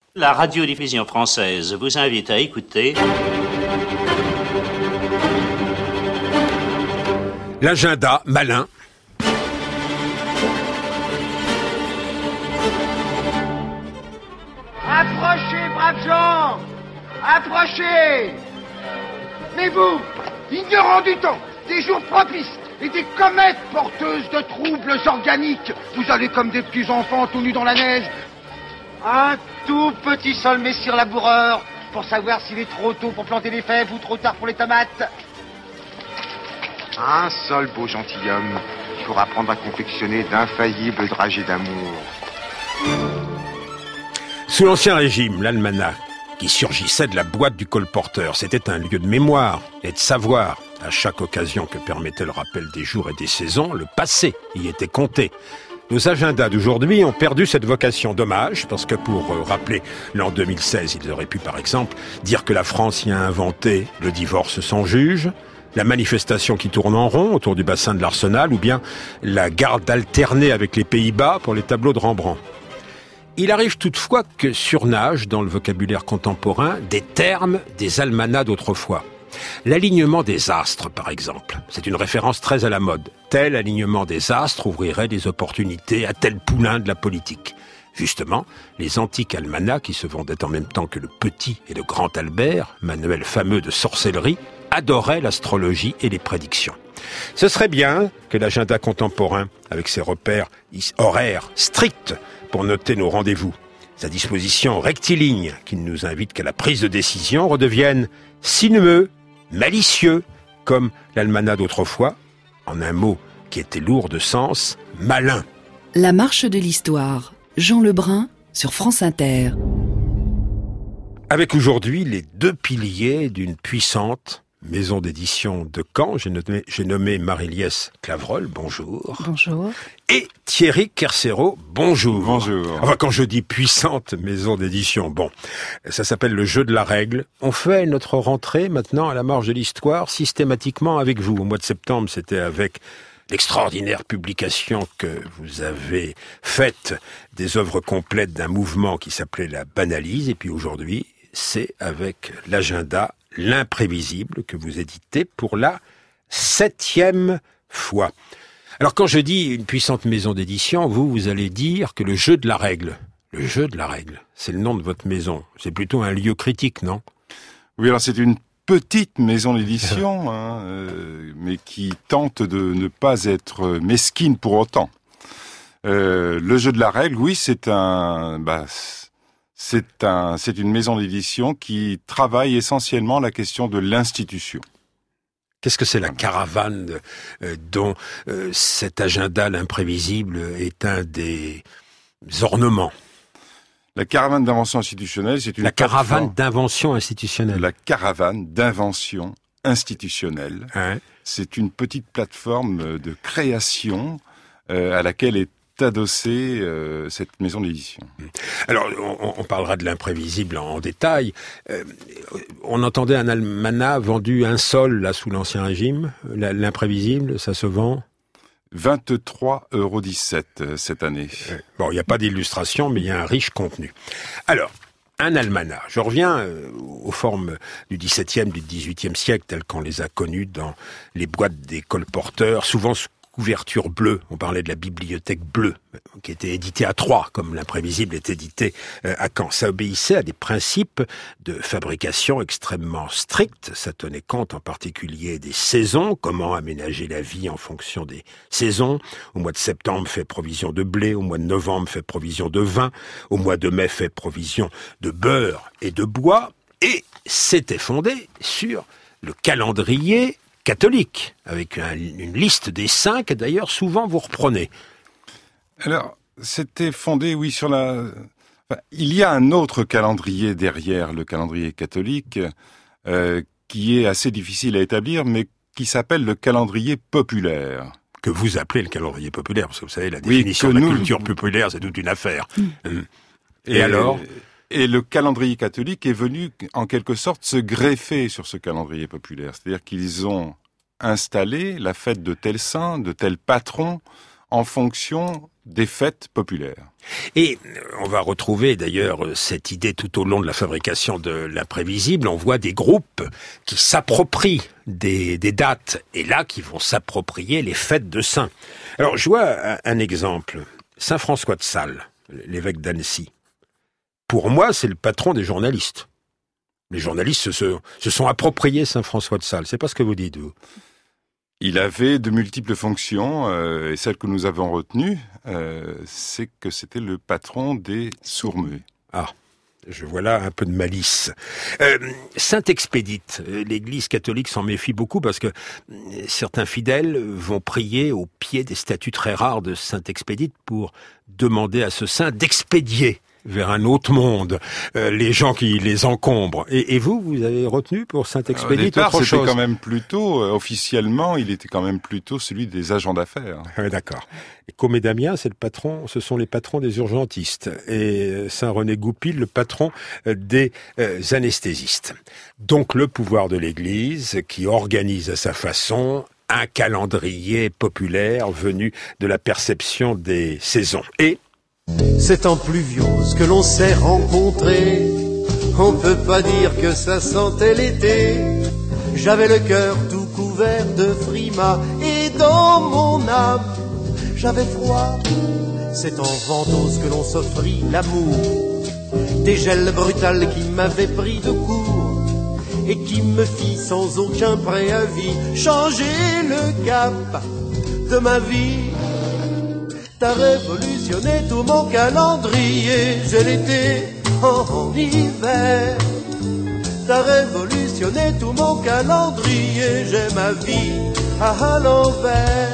La radiodiffusion française vous invite à écouter... L'agenda malin. Approchez, braves gens! Approchez! Mais vous, ignorants du temps, des jours propices et des comètes porteuses de troubles organiques, vous allez comme des petits enfants tout nus dans la neige. Un tout petit sol messire laboureur pour savoir s'il est trop tôt pour planter les fèves ou trop tard pour les tomates. Un seul beau gentilhomme qui pourra apprendre à confectionner d'infaillibles dragées d'amour. Sous l'Ancien Régime, l'almanach, qui surgissait de la boîte du colporteur, c'était un lieu de mémoire et de savoir. À chaque occasion que permettait le rappel des jours et des saisons, le passé y était compté. Nos agendas d'aujourd'hui ont perdu cette vocation. Dommage, parce que pour rappeler l'an 2016, ils auraient pu par exemple dire que la France y a inventé le divorce sans juge, la manifestation qui tourne en rond autour du bassin de l'Arsenal, ou bien la garde alternée avec les Pays-Bas pour les tableaux de Rembrandt. Il arrive toutefois que surnagent dans le vocabulaire contemporain des termes des almanachs d'autrefois. L'alignement des astres, par exemple, c'est une référence très à la mode. Tel alignement des astres ouvrirait des opportunités à tel poulain de la politique. Justement, les antiques almanachs, qui se vendaient en même temps que le Petit et le Grand Albert, manuel fameux de sorcellerie, adoraient l'astrologie et les prédictions. Ce serait bien que l'agenda contemporain, avec ses repères horaires stricts pour noter nos rendez-vous, sa disposition rectiligne qui ne nous invite qu'à la prise de décision, redevienne sinueux, malicieux, comme l'almanach d'autrefois, en un mot qui était lourd de sens, malin. La marche de l'histoire, Jean Lebrun sur France Inter. Avec aujourd'hui les deux piliers d'une puissante maison d'édition de Caen, j'ai nommé Marie-Liesse Clavreul, bonjour. Bonjour. Et Thierry Kercero, bonjour. Bonjour. Enfin, quand je dis puissante maison d'édition, bon, ça s'appelle le jeu de la règle. On fait notre rentrée maintenant à la marge de l'histoire systématiquement avec vous. Au mois de septembre, c'était avec l'extraordinaire publication que vous avez faite des œuvres complètes d'un mouvement qui s'appelait la Banalyse. Et puis aujourd'hui, c'est avec l'agenda L'imprévisible que vous éditez pour la 7e fois. Alors quand je dis une puissante maison d'édition, vous allez dire que le jeu de la règle, c'est le nom de votre maison. C'est plutôt un lieu critique, non? Oui, alors c'est une petite maison d'édition, mais qui tente de ne pas être mesquine pour autant. Le jeu de la règle, oui, c'est une maison d'édition qui travaille essentiellement la question de l'institution. Qu'est-ce que c'est la caravane dont cet agenda, l'imprévisible, est un des ornements? La caravane d'invention institutionnelle, c'est une La caravane d'invention institutionnelle. La caravane d'invention institutionnelle. Hein? C'est une petite plateforme de création à laquelle est adossée cette maison d'édition. Alors, on parlera de l'imprévisible en détail. On entendait un almanach vendu un sol, là, sous l'Ancien Régime. L'imprévisible, ça se vend 23,17 € cette année. Bon, il n'y a pas d'illustration, mais il y a un riche contenu. Alors, un almanach. Je reviens aux formes du XVIIe, du XVIIIe siècle, telles qu'on les a connues dans les boîtes des colporteurs, souvent couverture bleue. On parlait de la bibliothèque bleue, qui était éditée à Troyes, comme l'imprévisible est édité à Caen. Ça obéissait à des principes de fabrication extrêmement stricts. Ça tenait compte en particulier des saisons, comment aménager la vie en fonction des saisons. Au mois de septembre, fait provision de blé. Au mois de novembre, fait provision de vin. Au mois de mai, fait provision de beurre et de bois. Et c'était fondé sur le calendrier catholique, avec une liste des saints que d'ailleurs souvent vous reprenez. Alors, c'était fondé, oui, sur il y a un autre calendrier derrière le calendrier catholique qui est assez difficile à établir, mais qui s'appelle le calendrier populaire. Que vous appelez le calendrier populaire, parce que vous savez, la définition de la culture populaire, c'est toute une affaire. Et alors ? Et le calendrier catholique est venu, en quelque sorte, se greffer sur ce calendrier populaire. C'est-à-dire qu'ils ont installé la fête de tel saint, de tel patron, en fonction des fêtes populaires. Et on va retrouver d'ailleurs cette idée tout au long de la fabrication de l'imprévisible. On voit des groupes qui s'approprient des dates, et là qui vont s'approprier les fêtes de saints. Alors je vois un exemple. Saint François de Sales, l'évêque d'Annecy. Pour moi, c'est le patron des journalistes. Les journalistes se sont appropriés Saint François de Sales. C'est pas ce que vous dites, vous. Il avait de multiples fonctions, et celle que nous avons retenue, c'est que c'était le patron des sourds-muets. Ah, je vois là un peu de malice. Saint-Expédite, l'Église catholique s'en méfie beaucoup parce que certains fidèles vont prier au pied des statues très rares de Saint-Expédite pour demander à ce saint d'expédier vers un autre monde les gens qui les encombrent. Et vous avez retenu pour Saint-Expédite autre chose? C'était quand même plutôt, officiellement, il était quand même plutôt celui des agents d'affaires. Ah, d'accord. Et Comé Damien, c'est le patron, ce sont les patrons des urgentistes. Et Saint-René Goupil, le patron des anesthésistes. Donc le pouvoir de l'Église qui organise à sa façon un calendrier populaire venu de la perception des saisons. Et c'est en pluviose que l'on s'est rencontrés. On peut pas dire que ça sentait l'été. J'avais le cœur tout couvert de frimas et dans mon âme j'avais froid. C'est en ventouse que l'on s'offrit l'amour. Des gels brutales qui m'avaient pris de court et qui me fit sans aucun préavis changer le cap de ma vie. T'as révolutionné tout mon calendrier, j'ai l'été en hiver. T'as révolutionné tout mon calendrier, j'ai ma vie à l'envers.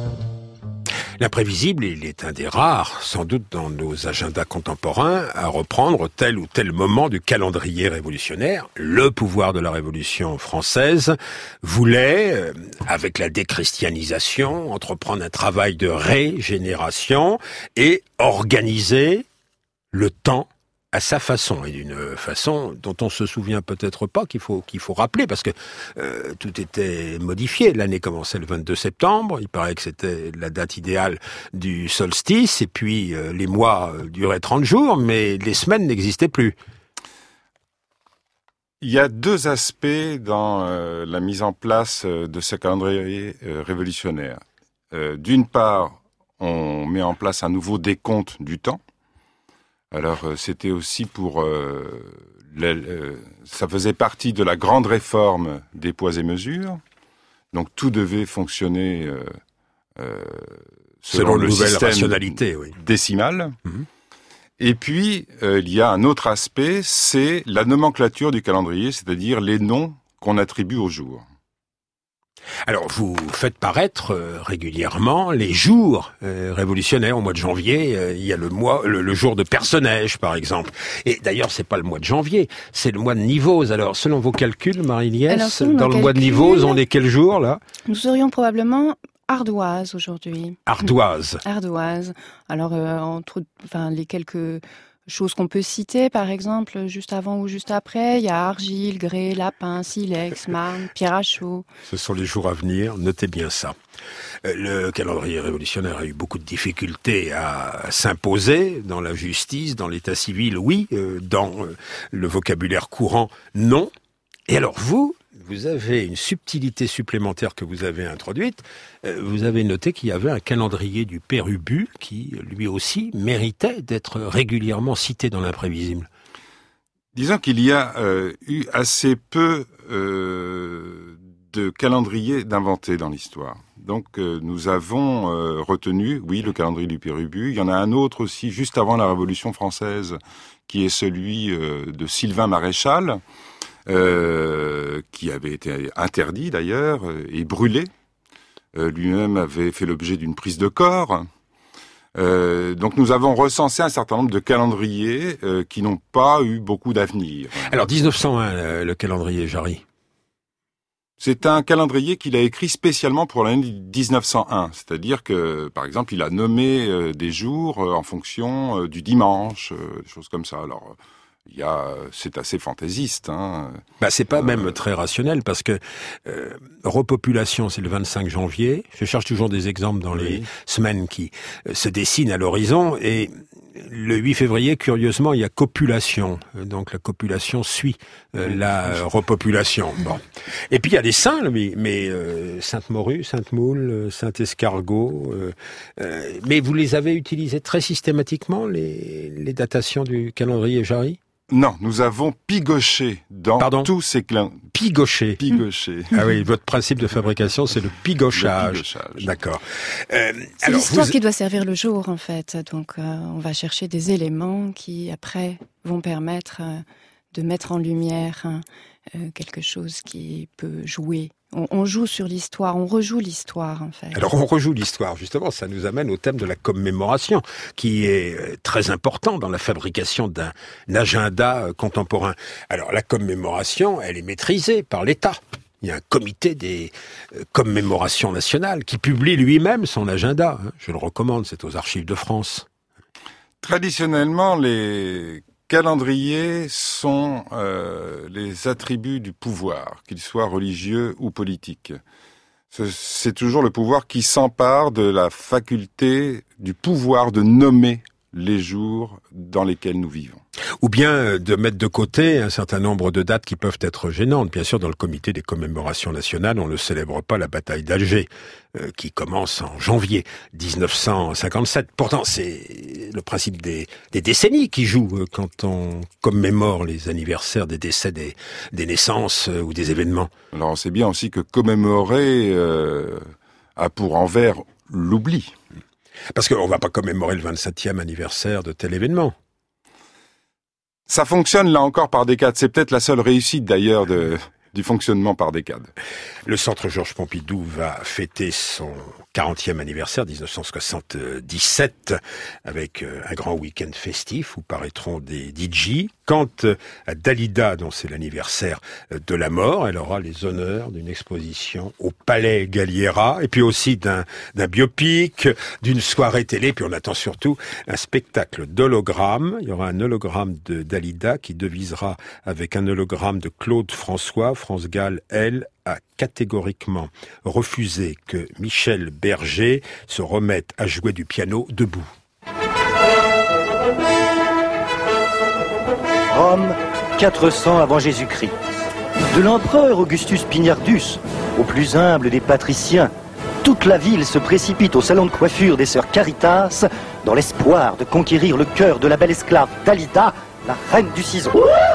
L'imprévisible, il est un des rares, sans doute dans nos agendas contemporains, à reprendre tel ou tel moment du calendrier révolutionnaire. Le pouvoir de la Révolution française voulait, avec la déchristianisation, entreprendre un travail de régénération et organiser le temps à sa façon, et d'une façon dont on se souvient peut-être pas, qu'il faut rappeler, parce que tout était modifié. L'année commençait le 22 septembre, il paraît que c'était la date idéale du solstice, et puis les mois duraient 30 jours, mais les semaines n'existaient plus. Il y a deux aspects dans la mise en place de ce calendrier révolutionnaire. D'une part, on met en place un nouveau décompte du temps. Alors, c'était aussi pour... ça faisait partie de la grande réforme des poids et mesures. Donc, tout devait fonctionner selon le nouvelle système rationalité, oui. Décimal. Et puis, il y a un autre aspect, c'est la nomenclature du calendrier, c'est-à-dire les noms qu'on attribue aux jours. Alors, vous faites paraître régulièrement les jours révolutionnaires. Au mois de janvier, il y a le jour de Perce-Neige, par exemple. Et d'ailleurs, c'est pas le mois de janvier, c'est le mois de Nivose. Alors, selon vos calculs, Marie-Liesse, dans le mois de Nivose, on est quel jour, là? Nous serions probablement ardoise aujourd'hui. Ardoise. Ardoise. Alors, les quelques choses qu'on peut citer, par exemple, juste avant ou juste après, il y a argile, grès, lapin, silex, marne, pierre à chaud. Ce sont les jours à venir, notez bien ça. Le calendrier révolutionnaire a eu beaucoup de difficultés à s'imposer dans la justice, dans l'état civil, oui, dans le vocabulaire courant, non. Et alors vous avez une subtilité supplémentaire que vous avez introduite. Vous avez noté qu'il y avait un calendrier du Père Ubu qui, lui aussi, méritait d'être régulièrement cité dans l'imprévisible. Disons qu'il y a eu assez peu de calendriers d'inventés dans l'histoire. Donc nous avons retenu, oui, le calendrier du Père Ubu. Il y en a un autre aussi, juste avant la Révolution française, qui est celui de Sylvain Maréchal, qui avait été interdit d'ailleurs et brûlé. Lui-même avait fait l'objet d'une prise de corps. Donc nous avons recensé un certain nombre de calendriers qui n'ont pas eu beaucoup d'avenir. Alors 1901, le calendrier Jarry. C'est un calendrier qu'il a écrit spécialement pour l'année 1901. C'est-à-dire que, par exemple, il a nommé des jours en fonction du dimanche, des choses comme ça. Alors, c'est assez fantaisiste. Hein. C'est pas même très rationnel parce que repopulation, c'est le 25 janvier. Je cherche toujours des exemples dans les semaines qui se dessinent à l'horizon. Et le 8 février, curieusement, il y a copulation. Donc la copulation suit la repopulation. Bon. Et puis il y a des saints, mais Sainte-Morue, Sainte-Moule, Saint-Escargot. Mais vous les avez utilisés très systématiquement, les datations du calendrier Jarry ? Non, nous avons pigoché dans tous ces clans. Pigoché. Ah oui, votre principe de fabrication, c'est le pigochage. D'accord. C'est l'histoire qui doit servir le jour, en fait. Donc, on va chercher des éléments qui, après, vont permettre de mettre en lumière quelque chose qui peut jouer. On joue sur l'histoire, on rejoue l'histoire, en fait. Alors, on rejoue l'histoire, justement, ça nous amène au thème de la commémoration, qui est très important dans la fabrication d'un agenda contemporain. Alors, la commémoration, elle est maîtrisée par l'État. Il y a un comité des commémorations nationales qui publie lui-même son agenda. Je le recommande, c'est aux Archives de France. Traditionnellement, les calendriers sont les attributs du pouvoir, qu'ils soient religieux ou politiques. C'est toujours le pouvoir qui s'empare de la faculté, du pouvoir de nommer les jours dans lesquels nous vivons. Ou bien de mettre de côté un certain nombre de dates qui peuvent être gênantes. Bien sûr, dans le comité des commémorations nationales, on ne célèbre pas la bataille d'Alger, qui commence en janvier 1957. Pourtant, c'est le principe des décennies qui joue quand on commémore les anniversaires des décès, des naissances ou des événements. Alors, on sait bien aussi que commémorer a pour envers l'oubli. Parce qu'on ne va pas commémorer le 27e anniversaire de tel événement. Ça fonctionne là encore par décade. C'est peut-être la seule réussite d'ailleurs du fonctionnement par décade. Le Centre Georges Pompidou va fêter son 40e anniversaire, 1977, avec un grand week-end festif où paraîtront des DJ. Quant à Dalida, dont c'est l'anniversaire de la mort, elle aura les honneurs d'une exposition au Palais Galliera, et puis aussi d'un biopic, d'une soirée télé, puis on attend surtout un spectacle d'hologramme. Il y aura un hologramme de Dalida qui devisera avec un hologramme de Claude François. France Gall, elle, a catégoriquement refusé que Michel Berger se remette à jouer du piano debout. Rome, 400 avant Jésus-Christ. De l'empereur Augustus Pignardus au plus humble des patriciens, toute la ville se précipite au salon de coiffure des sœurs Caritas dans l'espoir de conquérir le cœur de la belle esclave Dalida, la reine du ciseau.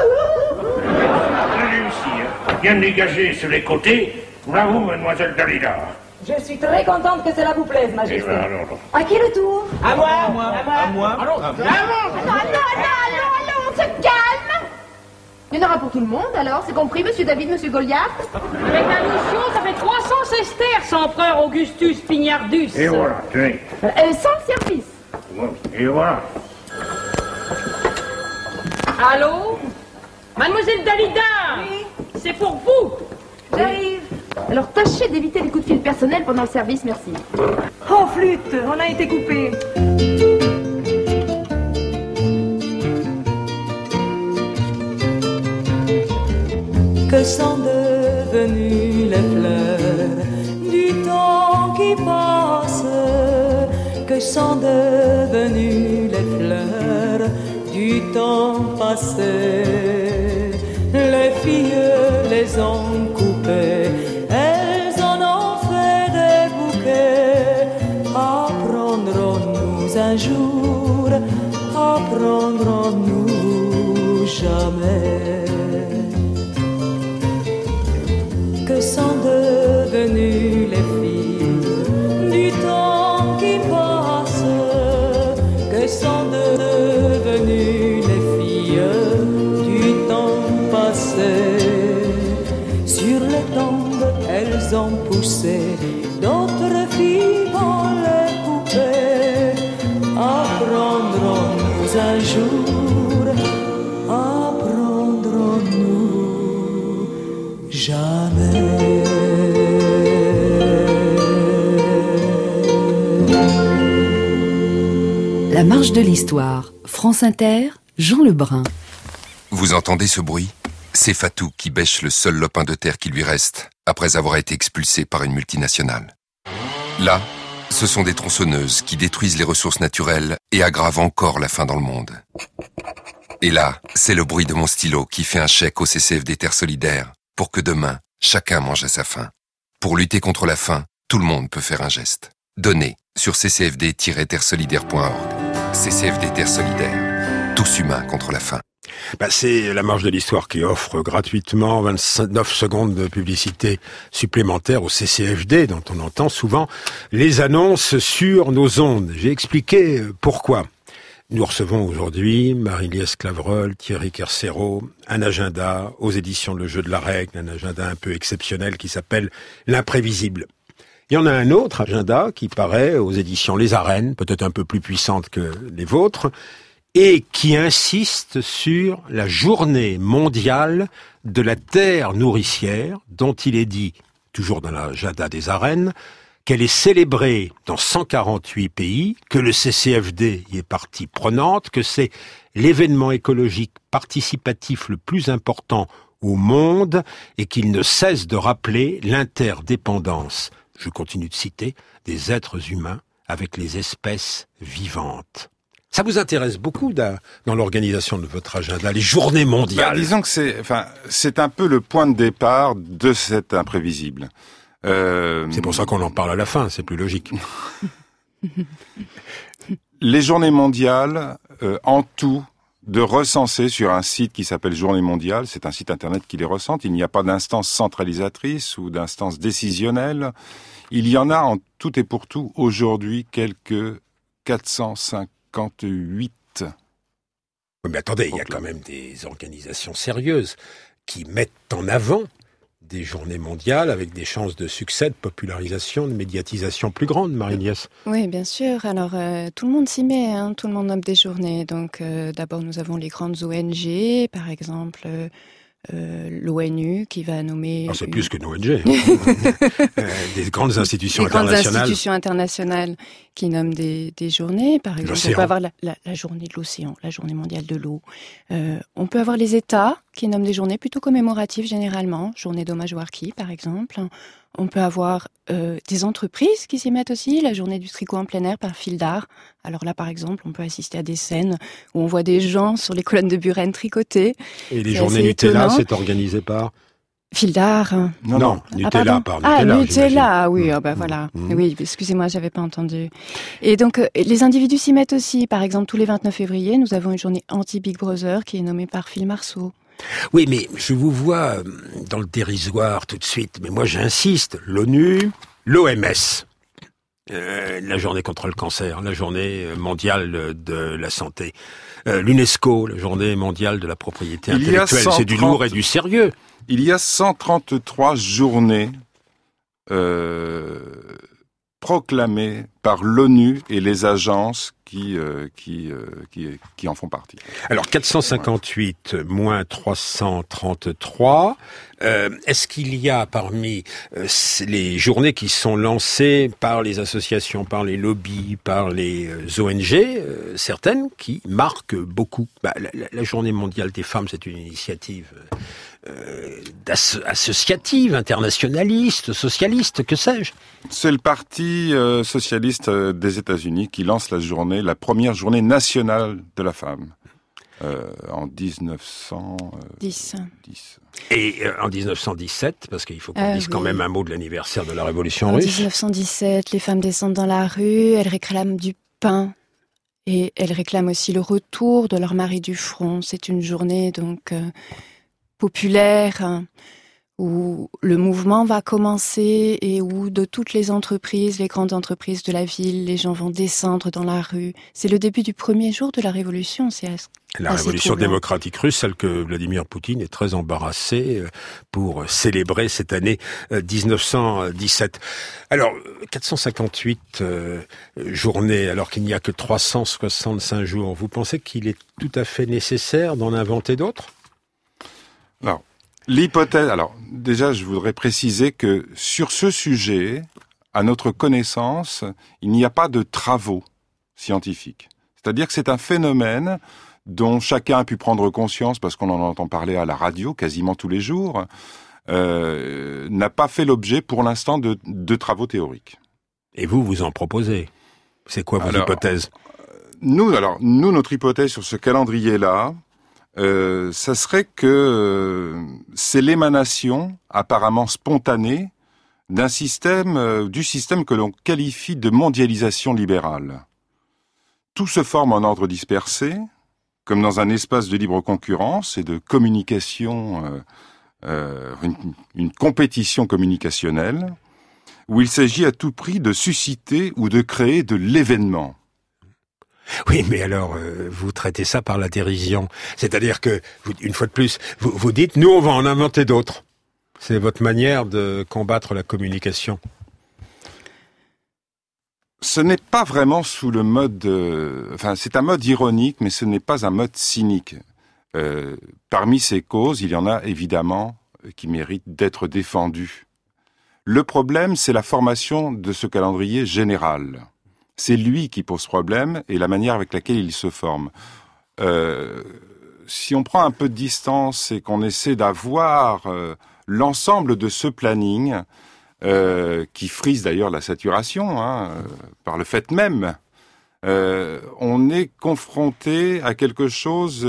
Bien dégagé sur les côtés. Bravo, mademoiselle Dalida. Je suis très contente que cela vous plaise, Majesté. À qui le tour? À moi. Allons, on se calme. Il y en aura pour tout le monde, alors, c'est compris, monsieur David, monsieur Goliath? Avec la notion, ça fait 300 sesterces, empereur Augustus Pignardus. Et voilà, tenez. Sans le service. Et voilà. Allô? Mademoiselle Dalida? Oui. C'est pour vous. J'arrive. Alors tâchez d'éviter les coups de fil personnels pendant le service, merci. Oh, flûte, on a été coupés. Que sont devenues les fleurs du temps qui passe? Que sont devenues les fleurs du temps passé? Les filles les ont coupées, elles en ont fait des bouquets. Apprendrons-nous un jour, apprendrons-nous jamais? Que sont devenues les filles du temps qui passe? Que sont devenues les filles du temps passé? Sur les tombes, elles ont poussé d'autres filles vont les couper. Apprendrons-nous un jour, apprendrons-nous jamais? La marche de l'histoire, France Inter, Jean Lebrun. Vous entendez ce bruit ? C'est Fatou qui bêche le seul lopin de terre qui lui reste, après avoir été expulsé par une multinationale. Là, ce sont des tronçonneuses qui détruisent les ressources naturelles et aggravent encore la faim dans le monde. Et là, c'est le bruit de mon stylo qui fait un chèque au CCFD Terre Solidaire pour que demain, chacun mange à sa faim. Pour lutter contre la faim, tout le monde peut faire un geste. Donnez sur ccfd-terresolidaire.org. CCFD Terre Solidaire. Tous humains contre la faim. C'est la marche de l'histoire qui offre gratuitement 29 secondes de publicité supplémentaire au CCFD, dont on entend souvent les annonces sur nos ondes. J'ai expliqué pourquoi. Nous recevons aujourd'hui Marie-Liesse Clavreul, Thierry Kercero, un agenda aux éditions Le Jeu de la Règle, un agenda un peu exceptionnel qui s'appelle L'Imprévisible. Il y en a un autre agenda qui paraît aux éditions Les Arènes, peut-être un peu plus puissante que les vôtres, et qui insiste sur la journée mondiale de la terre nourricière, dont il est dit, toujours dans l'agenda des Arènes, qu'elle est célébrée dans 148 pays, que le CCFD y est partie prenante, que c'est l'événement écologique participatif le plus important au monde et qu'il ne cesse de rappeler l'interdépendance, je continue de citer, des êtres humains avec les espèces vivantes. Ça vous intéresse beaucoup dans l'organisation de votre agenda, les journées mondiales? Disons que c'est un peu le point de départ de cet imprévisible. C'est pour ça qu'on en parle à la fin, c'est plus logique. Les journées mondiales, en tout, de recenser sur un site qui s'appelle Journée mondiale, c'est un site internet qui les recense, il n'y a pas d'instance centralisatrice ou d'instance décisionnelle. Il y en a en tout et pour tout, aujourd'hui, quelques 458. Mais attendez, il y a quand même des organisations sérieuses qui mettent en avant des journées mondiales avec des chances de succès, de popularisation, de médiatisation plus grande, Marie-Liesse. Oui, bien sûr. Alors, tout le monde s'y met, tout le monde nomme des journées. Donc, d'abord, nous avons les grandes ONG, par exemple... l'ONU qui va nommer... C'est plus qu'une ONG. Des grandes institutions internationales. Des grandes institutions internationales qui nomment des journées. Par exemple, on peut avoir la journée de l'océan, la journée mondiale de l'eau. On peut avoir les États qui nomment des journées plutôt commémoratives généralement. Journée d'hommage au harki, par exemple. On peut avoir des entreprises qui s'y mettent aussi, la journée du tricot en plein air par fil d'art. Alors là, par exemple, on peut assister à des scènes où on voit des gens sur les colonnes de Buren tricoter. Et les journées Nutella, c'est organisé par fil d'art. Non, Nutella, par Nutella. Nutella, oui, voilà. Oui, excusez-moi, j'avais pas entendu. Et donc, les individus s'y mettent aussi. Par exemple, tous les 29 février, nous avons une journée anti-Big Brother qui est nommée par Phil Marceau. Oui, mais je vous vois dans le dérisoire tout de suite. Mais moi, j'insiste. L'ONU, l'OMS, la journée contre le cancer, la journée mondiale de la santé, l'UNESCO, la journée mondiale de la propriété intellectuelle. C'est du lourd et du sérieux. Il y a 133 journées proclamées par l'ONU et les agences qui en font partie. Alors 458 moins 333, est-ce qu'il y a parmi les journées qui sont lancées par les associations, par les lobbies, par les ONG, certaines qui marquent beaucoup? La journée mondiale des femmes, c'est une initiative associative, internationaliste, socialiste, que sais-je? C'est le parti socialiste des États-Unis qui lance la première journée nationale de la femme en 1910. Et en 1917, parce qu'il faut qu'on dise quand même un mot de l'anniversaire de la Révolution russe. En 1917, les femmes descendent dans la rue, elles réclament du pain. Et elles réclament aussi le retour de leur mari du front. C'est une journée donc populaire où le mouvement va commencer et où de toutes les entreprises, les grandes entreprises de la ville, les gens vont descendre dans la rue. C'est le début du premier jour de la révolution. La révolution démocratique russe, celle que Vladimir Poutine est très embarrassé pour célébrer cette année 1917. Alors, 458 journées, alors qu'il n'y a que 365 jours. Vous pensez qu'il est tout à fait nécessaire d'en inventer d'autres? Alors, l'hypothèse... Alors, déjà, je voudrais préciser que sur ce sujet, à notre connaissance, il n'y a pas de travaux scientifiques. C'est-à-dire que c'est un phénomène dont chacun a pu prendre conscience parce qu'on en entend parler à la radio quasiment tous les jours, n'a pas fait l'objet pour l'instant de travaux théoriques. Et vous en proposez? C'est quoi vos hypothèses? Nous, notre hypothèse sur ce calendrier-là, ça serait que c'est l'émanation apparemment spontanée du système que l'on qualifie de mondialisation libérale. Tout se forme en ordre dispersé, comme dans un espace de libre concurrence et de communication, une compétition communicationnelle, où il s'agit à tout prix de susciter ou de créer de l'événement. Oui, mais alors, vous traitez ça par la dérision. C'est-à-dire que, une fois de plus, vous dites, nous, on va en inventer d'autres. C'est votre manière de combattre la communication. Ce n'est pas vraiment sous le mode... c'est un mode ironique, mais ce n'est pas un mode cynique. Parmi ces causes, il y en a évidemment qui méritent d'être défendues. Le problème, c'est la formation de ce calendrier général. C'est lui qui pose problème et la manière avec laquelle il se forme. Si on prend un peu de distance et qu'on essaie d'avoir l'ensemble de ce planning, qui frise d'ailleurs la saturation, par le fait même, on est confronté à quelque chose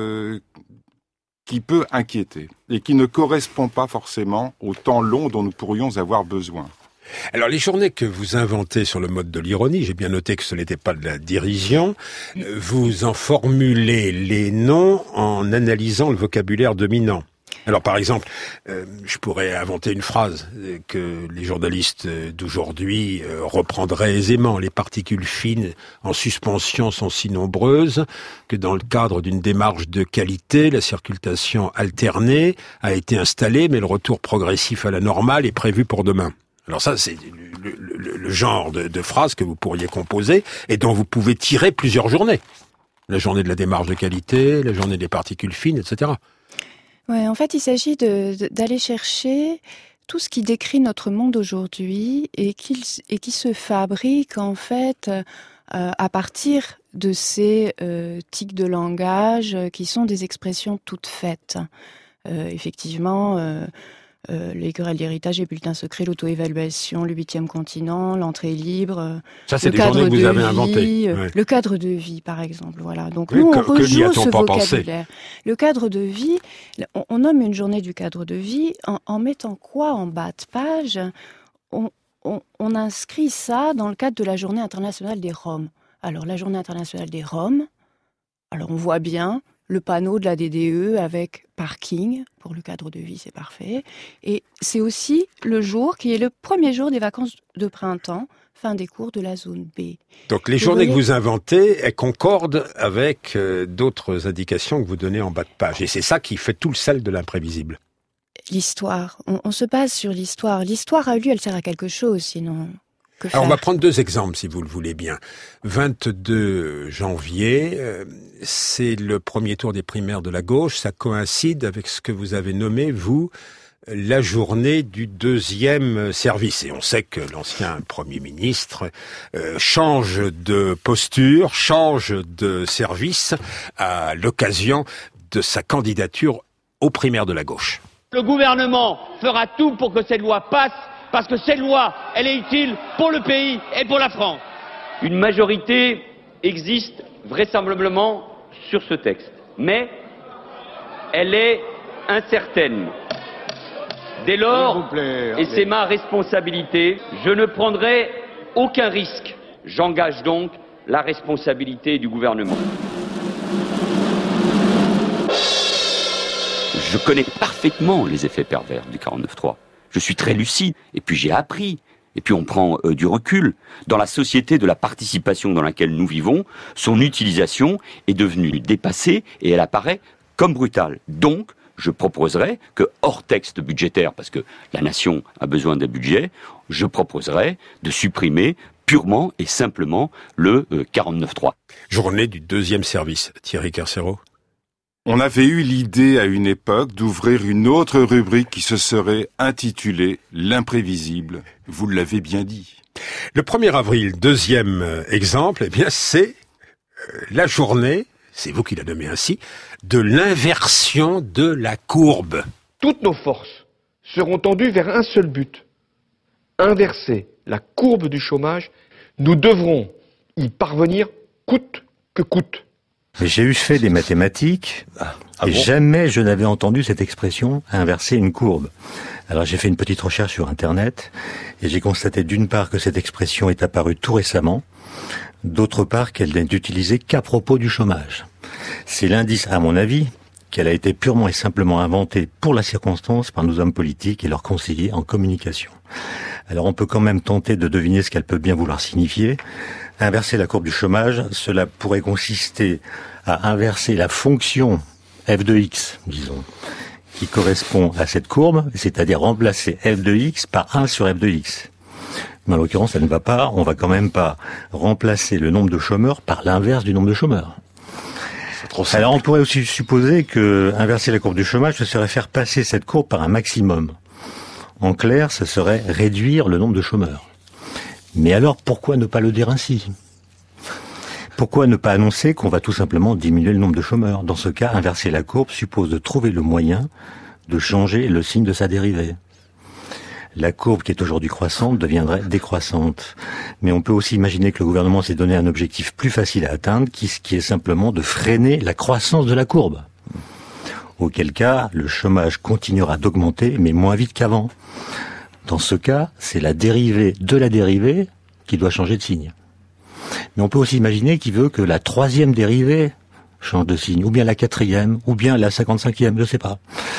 qui peut inquiéter et qui ne correspond pas forcément au temps long dont nous pourrions avoir besoin. Alors, les journées que vous inventez sur le mode de l'ironie, j'ai bien noté que ce n'était pas de la dérision, vous en formulez les noms en analysant le vocabulaire dominant. Alors, par exemple, je pourrais inventer une phrase que les journalistes d'aujourd'hui reprendraient aisément. Les particules fines en suspension sont si nombreuses que dans le cadre d'une démarche de qualité, la circulation alternée a été installée, mais le retour progressif à la normale est prévu pour demain. Alors ça, c'est le genre de phrase que vous pourriez composer et dont vous pouvez tirer plusieurs journées. La journée de la démarche de qualité, la journée des particules fines, etc. Ouais, en fait, il s'agit d'aller chercher tout ce qui décrit notre monde aujourd'hui et qui se fabrique en fait à partir de ces tics de langage qui sont des expressions toutes faites. Effectivement, les querelles d'héritage, les bulletins secrets, l'auto-évaluation, le 8e continent, l'entrée libre, ça, c'est des journées que vous avez inventées. Ouais. Le cadre de vie, par exemple. Voilà. Donc nous, on rejoue ce vocabulaire. Le cadre de vie, on nomme une journée du cadre de vie en mettant quoi en bas de page? On inscrit ça dans le cadre de la Journée internationale des Roms. Alors, la Journée internationale des Roms, alors on voit bien le panneau de la DDE avec parking pour le cadre de vie, c'est parfait. Et c'est aussi le jour qui est le premier jour des vacances de printemps, fin des cours de la zone B. Donc les journées que vous inventez, elles concordent avec d'autres indications que vous donnez en bas de page. Et c'est ça qui fait tout le sel de l'imprévisible. L'histoire. On se base sur l'histoire. L'histoire a eu lieu, elle sert à quelque chose, sinon... Alors on va prendre 2 exemples, si vous le voulez bien. 22 janvier, c'est le premier tour des primaires de la gauche. Ça coïncide avec ce que vous avez nommé, vous, la journée du 2e service. Et on sait que l'ancien Premier ministre change de posture, change de service à l'occasion de sa candidature aux primaires de la gauche. Le gouvernement fera tout pour que cette loi passe, parce que cette loi, elle est utile pour le pays et pour la France. Une majorité existe vraisemblablement sur ce texte, mais elle est incertaine. Dès lors, et c'est ma responsabilité, je ne prendrai aucun risque. J'engage donc la responsabilité du gouvernement. Je connais parfaitement les effets pervers du 49.3. Je suis très lucide, et puis j'ai appris, et puis on prend du recul. Dans la société de la participation dans laquelle nous vivons, son utilisation est devenue dépassée et elle apparaît comme brutale. Donc, je proposerai que, hors texte budgétaire, parce que la nation a besoin d'un budget, je proposerai de supprimer purement et simplement le 49.3. Journée du 2e service, Thierry Kercero. On avait eu l'idée à une époque d'ouvrir une autre rubrique qui se serait intitulée « L'imprévisible ». Vous l'avez bien dit. Le 1er avril, 2e exemple, eh bien c'est la journée c'est vous qui la nommez ainsi, de l'inversion de la courbe. Toutes nos forces seront tendues vers un seul but. Inverser la courbe du chômage. Nous devrons y parvenir coûte que coûte. J'ai eu fait des mathématiques et jamais je n'avais entendu cette expression « inverser une courbe ». Alors j'ai fait une petite recherche sur Internet et j'ai constaté d'une part que cette expression est apparue tout récemment, d'autre part qu'elle n'est utilisée qu'à propos du chômage. C'est l'indice, à mon avis, qu'elle a été purement et simplement inventée pour la circonstance par nos hommes politiques et leurs conseillers en communication. Alors on peut quand même tenter de deviner ce qu'elle peut bien vouloir signifier. Inverser la courbe du chômage, cela pourrait consister à inverser la fonction f de x, disons, qui correspond à cette courbe, c'est-à-dire remplacer f de x par 1 sur f de x. Mais en l'occurrence, ça ne va pas, on va quand même pas remplacer le nombre de chômeurs par l'inverse du nombre de chômeurs. Alors on pourrait aussi supposer que inverser la courbe du chômage, ce serait faire passer cette courbe par un maximum. En clair, ce serait réduire le nombre de chômeurs. Mais alors, pourquoi ne pas le dire ainsi ? Pourquoi ne pas annoncer qu'on va tout simplement diminuer le nombre de chômeurs ? Dans ce cas, inverser la courbe suppose de trouver le moyen de changer le signe de sa dérivée. La courbe qui est aujourd'hui croissante deviendrait décroissante. Mais on peut aussi imaginer que le gouvernement s'est donné un objectif plus facile à atteindre, qui est simplement de freiner la croissance de la courbe. Auquel cas, le chômage continuera d'augmenter, mais moins vite qu'avant. Dans ce cas, c'est la dérivée de la dérivée qui doit changer de signe. Mais on peut aussi imaginer qu'il veut que la troisième dérivée change de signe, ou bien la quatrième, ou bien la 55e, je sais pas.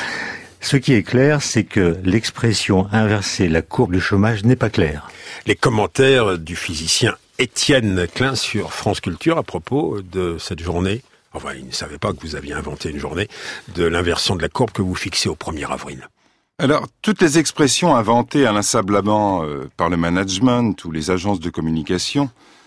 Ce qui est clair, c'est que l'expression inverser la courbe du chômage n'est pas claire. Les commentaires du physicien Étienne Klein sur France Culture à propos de cette journée. Enfin, il ne savait pas que vous aviez inventé une journée de l'inversion de la courbe que vous fixez au 1er avril. Alors, toutes les expressions inventées inlassablement par le management ou les agences de communication,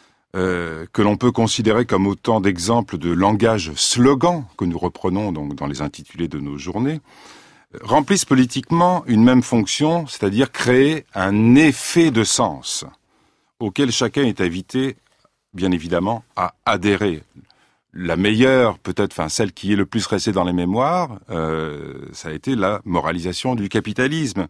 que l'on peut considérer comme autant d'exemples de langage slogan que nous reprenons donc dans les intitulés de nos journées, remplissent politiquement une même fonction, c'est-à-dire créer un effet de sens auquel chacun est invité, bien évidemment, à adhérer. La meilleure, peut-être, celle qui est le plus restée dans les mémoires, ça a été la moralisation du capitalisme,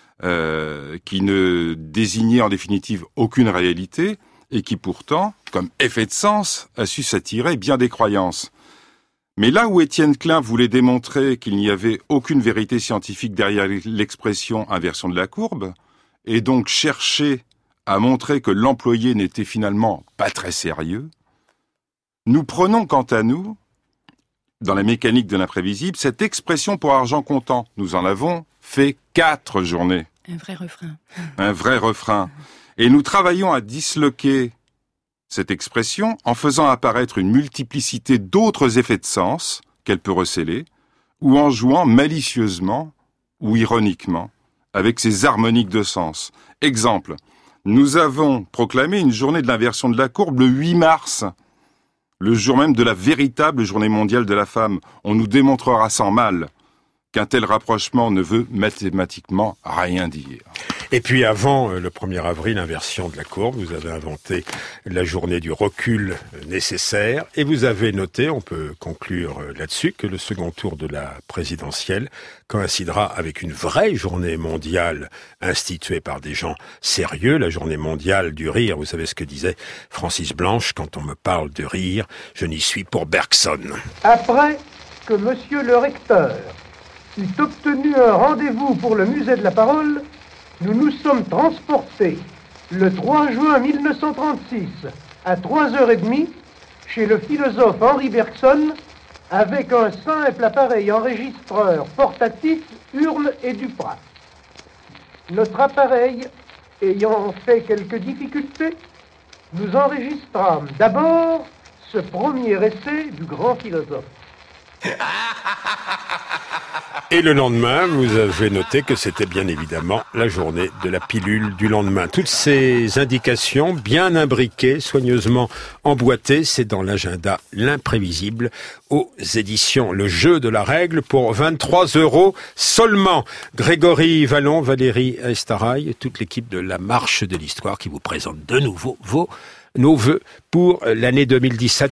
qui ne désignait en définitive aucune réalité et qui pourtant, comme effet de sens, a su s'attirer bien des croyances. Mais là où Étienne Klein voulait démontrer qu'il n'y avait aucune vérité scientifique derrière l'expression inversion de la courbe, et donc chercher à montrer que l'employé n'était finalement pas très sérieux, nous prenons quant à nous, dans la mécanique de l'imprévisible, cette expression pour argent comptant. Nous en avons fait 4 journées. Un vrai refrain. Un vrai refrain. Et nous travaillons à disloquer cette expression en faisant apparaître une multiplicité d'autres effets de sens qu'elle peut recéler, ou en jouant malicieusement ou ironiquement avec ces harmoniques de sens. Exemple, nous avons proclamé une journée de l'inversion de la courbe le 8 mars, le jour même de la véritable journée mondiale de la femme. On nous démontrera sans mal qu'un tel rapprochement ne veut mathématiquement rien dire. Et puis avant le 1er avril, inversion de la courbe, vous avez inventé la journée du recul nécessaire et vous avez noté, on peut conclure là-dessus, que le second tour de la présidentielle coïncidera avec une vraie journée mondiale instituée par des gens sérieux, la journée mondiale du rire. Vous savez ce que disait Francis Blanche, quand on me parle de rire, je n'y suis pour Bergson. Après que monsieur le recteur eut obtenu un rendez-vous pour le musée de la parole, nous nous sommes transportés le 3 juin 1936 à 3h30 chez le philosophe Henri Bergson avec un simple appareil enregistreur portatif, urne et duprat. Notre appareil ayant fait quelques difficultés, nous enregistrâmes d'abord ce premier essai du grand philosophe. Et le lendemain, vous avez noté que c'était bien évidemment la journée de la pilule du lendemain. Toutes ces indications bien imbriquées, soigneusement emboîtées, c'est dans l'agenda L'Imprévisible aux éditions Le Jeu de la Règle pour 23 € seulement. Grégory Vallon, Valérie Estaraï, toute l'équipe de La Marche de l'Histoire qui vous présente de nouveau nos vœux pour l'année 2017.